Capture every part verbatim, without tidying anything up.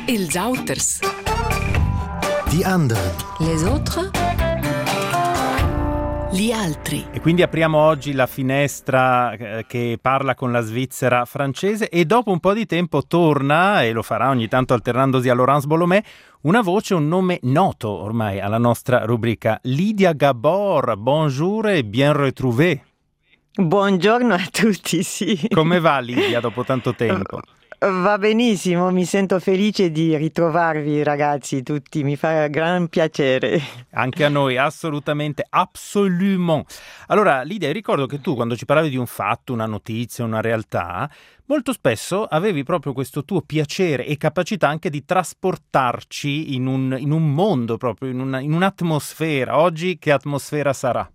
Els Auters. Die anderen. Les autres. Gli altri. E quindi apriamo oggi la finestra eh, che parla con la Svizzera francese e dopo un po' di tempo torna, e lo farà ogni tanto alternandosi a Laurence Bolomé, una voce, un nome noto ormai alla nostra rubrica. Lydia Gabor, bonjour e bien retrouvée. Buongiorno a tutti, sì. Come va Lydia dopo tanto tempo? Va benissimo, mi sento felice di ritrovarvi ragazzi tutti, mi fa gran piacere. Anche a noi, assolutamente, absolument. Allora Lydia, ricordo che tu quando ci parlavi di un fatto, una notizia, una realtà, molto spesso avevi proprio questo tuo piacere e capacità anche di trasportarci in un, in un mondo, proprio in, una, in un'atmosfera. Oggi che atmosfera sarà?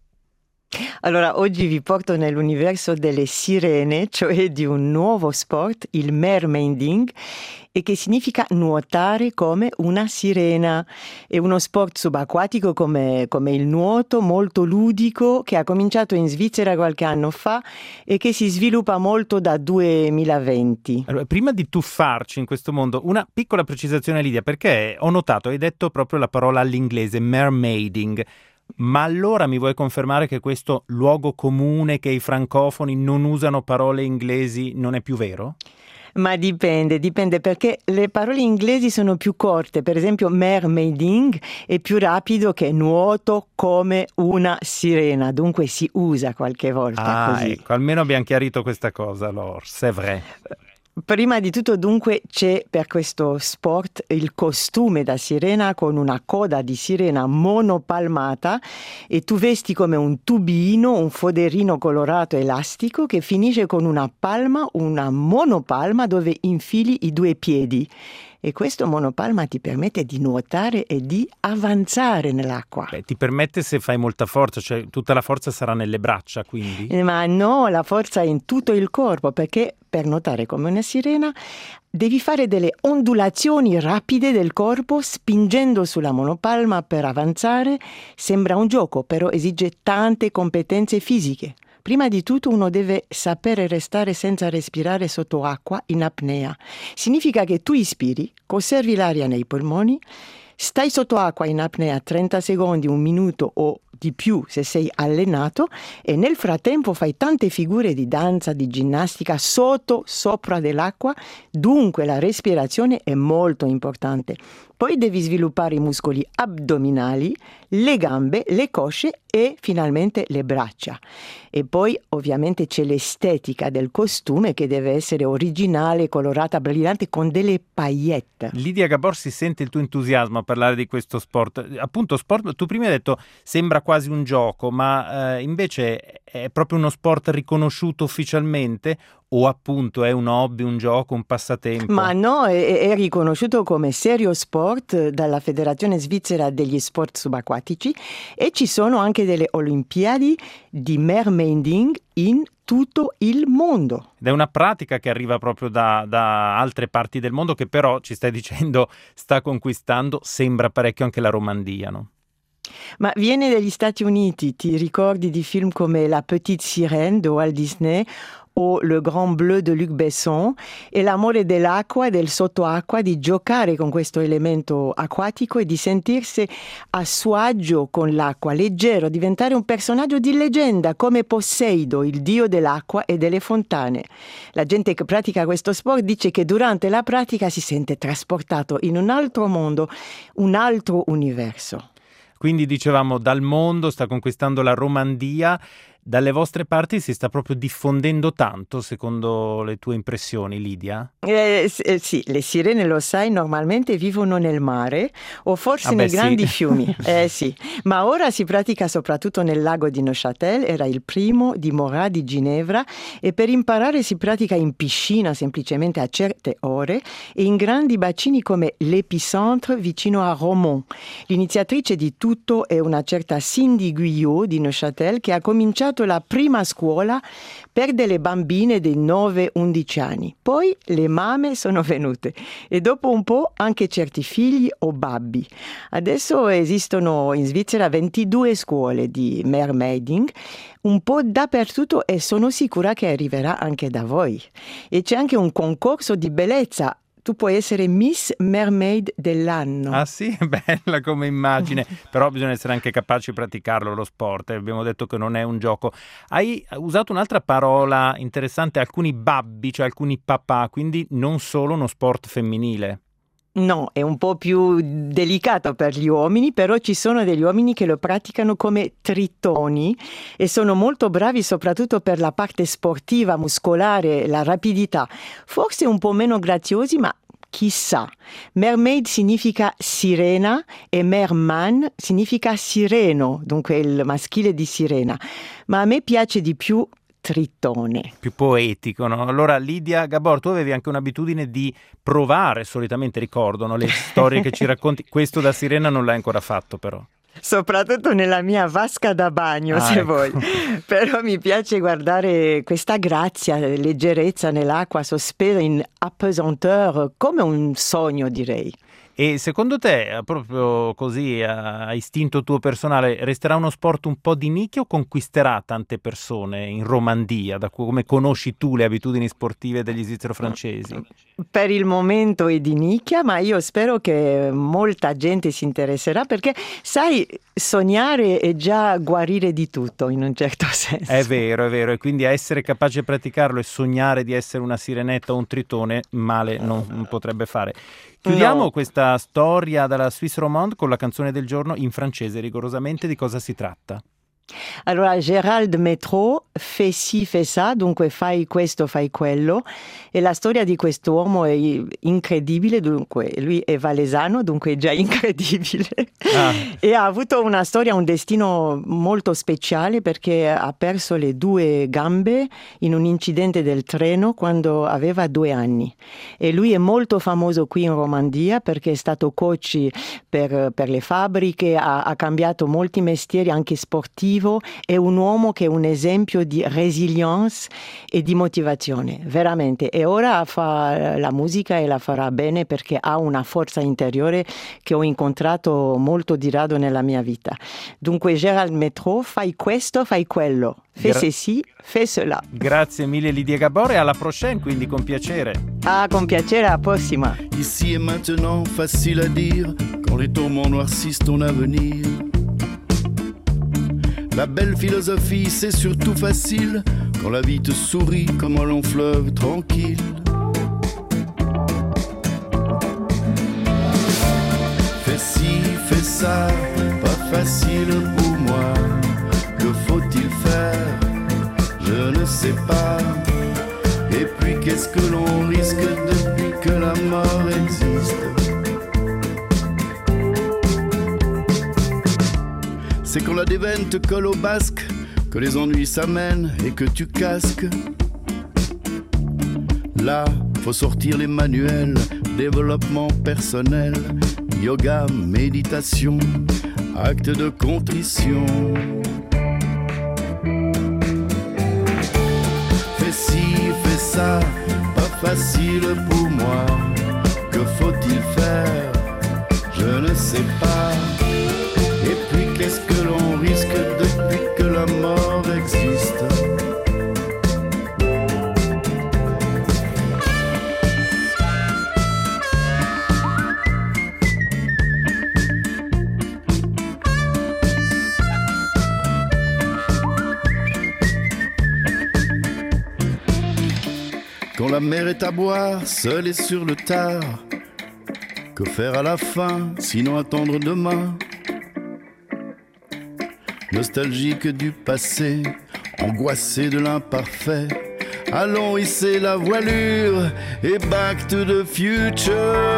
Allora, oggi vi porto nell'universo delle sirene, cioè di un nuovo sport, il mermaiding, e che significa nuotare come una sirena. È uno sport subacquatico come, come il nuoto, molto ludico, che ha cominciato in Svizzera qualche anno fa e che si sviluppa molto da duemilaventi. Allora, prima di tuffarci in questo mondo, una piccola precisazione Lydia, perché ho notato, hai detto proprio la parola all'inglese, mermaiding. Ma allora mi vuoi confermare che questo luogo comune che i francofoni non usano parole inglesi non è più vero? Ma dipende, dipende perché le parole inglesi sono più corte, per esempio mermaiding è più rapido che nuoto come una sirena, dunque si usa qualche volta ah, così. Ecco, almeno abbiamo chiarito questa cosa, allora, c'est vrai. Prima di tutto dunque c'è per questo sport il costume da sirena con una coda di sirena monopalmata e tu vesti come un tubino, un foderino colorato elastico che finisce con una palma, una monopalma dove infili i due piedi. E questo monopalma ti permette di nuotare e di avanzare nell'acqua. Beh, ti permette se fai molta forza, cioè tutta la forza sarà nelle braccia, quindi? Ma no, la forza è in tutto il corpo, perché per nuotare come una sirena devi fare delle ondulazioni rapide del corpo spingendo sulla monopalma per avanzare. Sembra un gioco, però esige tante competenze fisiche. Prima di tutto uno deve sapere restare senza respirare sotto acqua in apnea. Significa che tu ispiri, conservi l'aria nei polmoni, stai sotto acqua in apnea trenta secondi, un minuto o di più se sei allenato e nel frattempo fai tante figure di danza, di ginnastica sotto, sopra dell'acqua, dunque la respirazione è molto importante. Poi devi sviluppare i muscoli addominali, le gambe, le cosce e finalmente le braccia. E poi ovviamente c'è l'estetica del costume che deve essere originale, colorata, brillante con delle paillette. Lydia Gabor, si sente il tuo entusiasmo a parlare di questo sport. Appunto sport, tu prima hai detto sembra quasi un gioco, ma eh, invece è proprio uno sport riconosciuto ufficialmente o appunto è un hobby, un gioco, un passatempo? Ma no, è, è riconosciuto come serio sport dalla Federazione Svizzera degli Sport Subacquatici e ci sono anche delle Olimpiadi di mermaiding in tutto il mondo. Ed è una pratica che arriva proprio da, da altre parti del mondo che però, ci stai dicendo, sta conquistando, sembra parecchio anche la Romandia, no? Ma viene dagli Stati Uniti, ti ricordi di film come La Petite Sirène di Walt Disney o Le Grand Bleu di Luc Besson, e l'amore dell'acqua e del sottoacqua, di giocare con questo elemento acquatico e di sentirsi a suo agio con l'acqua, leggero, diventare un personaggio di leggenda come Poseido, il dio dell'acqua e delle fontane. La gente che pratica questo sport dice che durante la pratica si sente trasportato in un altro mondo, un altro universo. Quindi dicevamo dal mondo sta conquistando la Romandia. Dalle vostre parti si sta proprio diffondendo tanto, secondo le tue impressioni, Lydia? Eh, eh, sì, le sirene, lo sai, normalmente vivono nel mare o forse ah nei beh, grandi sì. fiumi. Eh sì, ma ora si pratica soprattutto nel lago di Neuchâtel, era il primo, di Morat, di Ginevra, e per imparare si pratica in piscina semplicemente a certe ore e in grandi bacini come l'Épicentre vicino a Romont. L'iniziatrice di tutto è una certa Cindy Guyot di Neuchâtel che ha cominciato la prima scuola per delle bambine di nove undici anni. Poi le mamme sono venute e dopo un po' anche certi figli o babbi. Adesso esistono in Svizzera ventidue scuole di mermaiding, un po' dappertutto e sono sicura che arriverà anche da voi. E c'è anche un concorso di bellezza tu puoi essere Miss Mermaid dell'anno. Ah sì? Bella come immagine, però bisogna essere anche capaci di praticarlo lo sport, eh. Abbiamo detto che non è un gioco. Hai usato un'altra parola interessante, alcuni babbi, cioè alcuni papà, quindi non solo uno sport femminile. No, è un po' più delicato per gli uomini, però ci sono degli uomini che lo praticano come tritoni e sono molto bravi soprattutto per la parte sportiva, muscolare, la rapidità. Forse un po' meno graziosi, ma chissà. Mermaid significa sirena e merman significa sireno, dunque il maschile di sirena. Ma a me piace di più tritone. Più poetico, no? Allora Lidia Gabor, tu avevi anche un'abitudine di provare, solitamente ricordo, no? Le storie che ci racconti. Questo da sirena non l'hai ancora fatto però. Soprattutto nella mia vasca da bagno, ah, se ecco. vuoi. Però mi piace guardare questa grazia, leggerezza nell'acqua sospesa in apesanteur, come un sogno, direi. E secondo te, proprio così a istinto tuo personale, resterà uno sport un po' di nicchia o conquisterà tante persone in Romandia, da come conosci tu le abitudini sportive degli svizzero-francesi? Per il momento è di nicchia, ma io spero che molta gente si interesserà, perché sai, sognare è già guarire di tutto in un certo senso. È vero, è vero, e quindi a essere capace di praticarlo e sognare di essere una sirenetta o un tritone male non, non potrebbe fare. Chiudiamo No. questa storia dalla Suisse Romande con la canzone del giorno in francese, rigorosamente. Di cosa si tratta? Allora, Gérald Métro, fais ci, fais ça, dunque fai questo, fai quello. E la storia di quest'uomo è incredibile, dunque lui è valesano, dunque è già incredibile. Ah. E ha avuto una storia, un destino molto speciale, perché ha perso le due gambe in un incidente del treno quando aveva due anni. E lui è molto famoso qui in Romandia perché è stato coach per, per le fabbriche, ha, ha cambiato molti mestieri anche sportivi. È un uomo che è un esempio di resilience e di motivazione, veramente. E ora fa la musica e la farà bene perché ha una forza interiore che ho incontrato molto di rado nella mia vita. Dunque, Gérald Métro, fai questo, fai quello. Fais Gra- ceci, fais cela. Grazie mille Lidia Gabor e alla prochaine, quindi con piacere. Ah, con piacere, alla prossima. Ici et maintenant, facile à dire, quand les tourments noircissent ton avenir. La belle philosophie, c'est surtout facile quand la vie te sourit comme un long fleuve tranquille. Fais ci, fais ça, pas facile pour moi. Que faut-il faire? Je ne sais pas. Et puis qu'est-ce que l'on risque depuis que la mort existe? C'est quand la déveine te colle au basque, que les ennuis s'amènent et que tu casques. Là, faut sortir les manuels, développement personnel, yoga, méditation, acte de contrition. Fais ci, fais ça, pas facile pour moi. Que faut-il faire? Je ne sais pas. Et puis qu'est-ce que l'on risque depuis que la mort existe? Quand la mer est à boire, seule et sur le tard, que faire à la fin, sinon attendre demain? Nostalgique du passé, angoissé de l'imparfait, allons hisser la voilure et back to the future.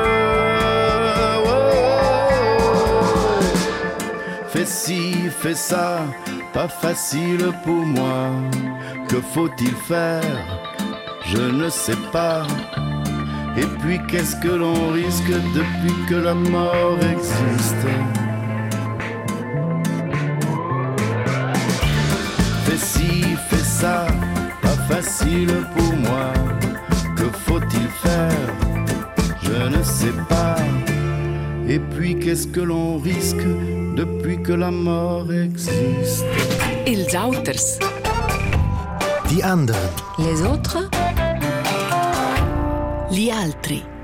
Oh, fais ci, fais ça, pas facile pour moi. Que faut-il faire? Je ne sais pas. Et puis qu'est-ce que l'on risque depuis que la mort existe? Fais ci, fais ça, pas facile pour moi. Que faut-il faire? Je ne sais pas. Et puis qu'est-ce que l'on risque depuis que la mort existe? Ils Auters. Die anderen. Les autres. Gli altri.